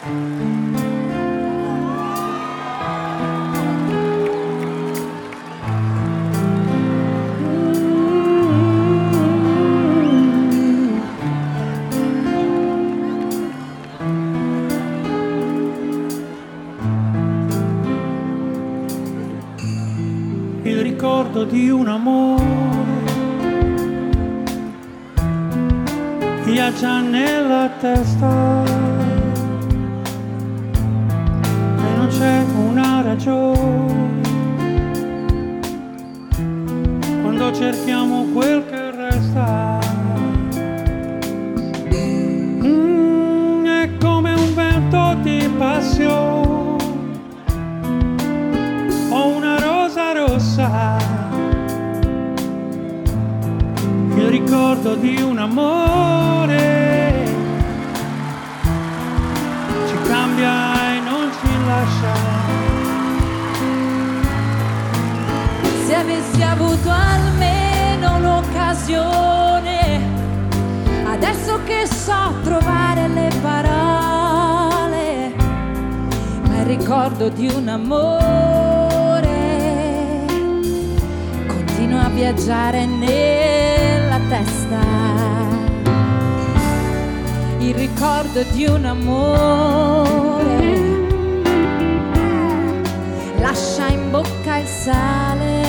Il ricordo di un amore viaggia nella testa e non c'è una ragione quando cerchiamo quel che resta. È come un vento di passione o una rosa rossa, il ricordo di un amore ci cambia e non ci lascia. Se avessi avuto almeno l'occasione, adesso che so trovare le parole, ma il ricordo di un amore continua a viaggiare nella testa. Il ricordo di un amore lascia in bocca il sale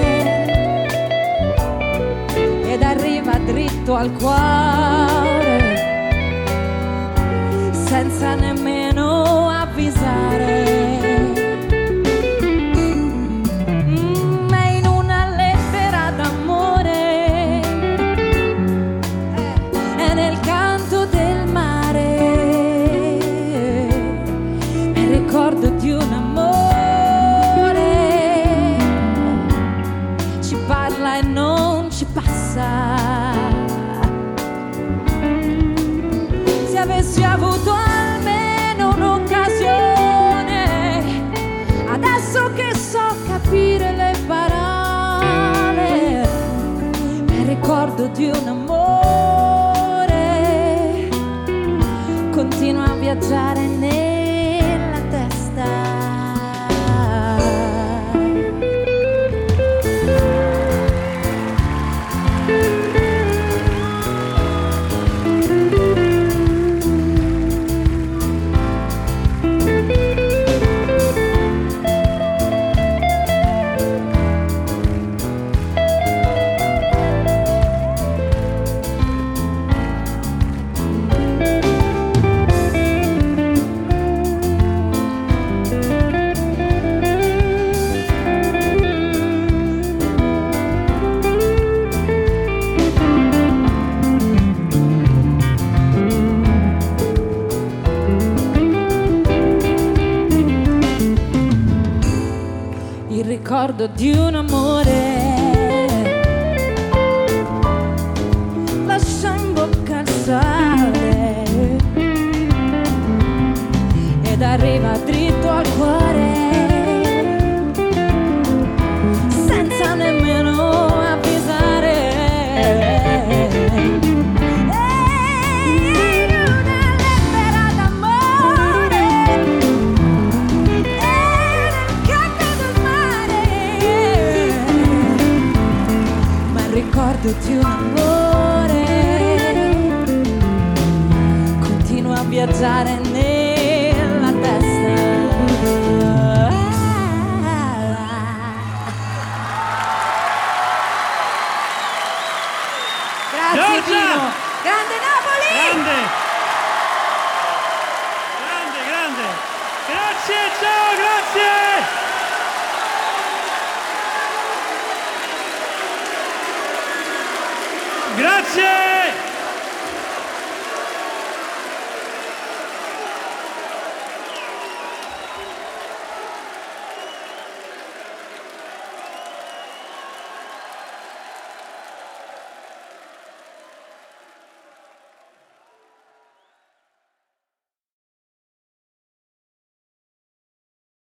ed arriva dritto al cuore senza nemmeno avvisare. Di un amore ci parla e non ci passa. Se avessi avuto almeno un'occasione, adesso che so capire le parole, mi ricordo di un amore continua a viaggiare nella ricordo di un amore lascia in bocca il sale ed arriva dritto al cuore senza nemmeno avvisare. Ricordo di un amore continua a viaggiare nella testa. Grazie Pino. Grande Napoli. Grande. Grande, grande. Grazie, ciao, grazie. Grazie!